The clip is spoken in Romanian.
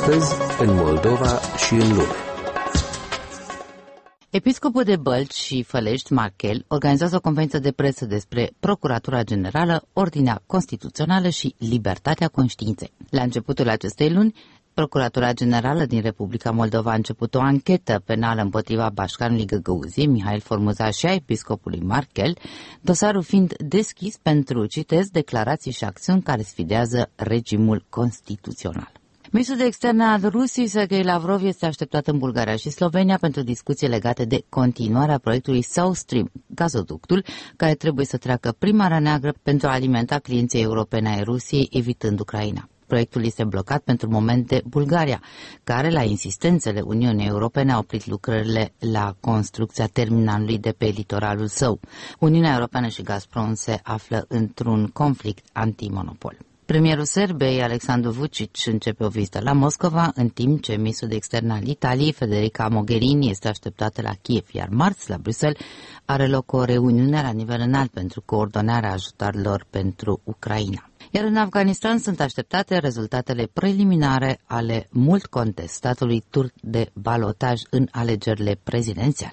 Astăzi, în Moldova și în lume. Episcopul de Bălți și Fălești, Marchel, organizează o conferință de presă despre Procuratura Generală, Ordinea Constituțională și Libertatea Conștiinței. La începutul acestei luni, Procuratura Generală din Republica Moldova a început o anchetă penală împotriva bașcanului Găgăuzii, Mihail Formoza, și a episcopului Marchel, dosarul fiind deschis pentru, citez, declarații și acțiuni care sfidează regimul constituțional. Ministrul de Externe al Rusiei, Sergei Lavrov, este așteptat în Bulgaria și Slovenia pentru discuții legate de continuarea proiectului South Stream, gazoductul care trebuie să treacă prin Marea Neagră pentru a alimenta clienții europene ai Rusiei, evitând Ucraina. Proiectul este blocat pentru moment de Bulgaria, care, la insistențele Uniunii Europene, a oprit lucrările la construcția terminalului de pe litoralul său. Uniunea Europeană și Gazprom se află într-un conflict antimonopol. Premierul Serbiei, Alexandru Vučić, începe o vizită la Moscova, în timp ce ministrul de externe al Italiei, Federica Mogherini, este așteptată la Kiev, iar marți, la Bruxelles, are loc o reuniune la nivel înalt pentru coordonarea ajutoarelor pentru Ucraina. Iar în Afganistan sunt așteptate rezultatele preliminare ale mult contestatului tur de balotaj în alegerile prezidențiale.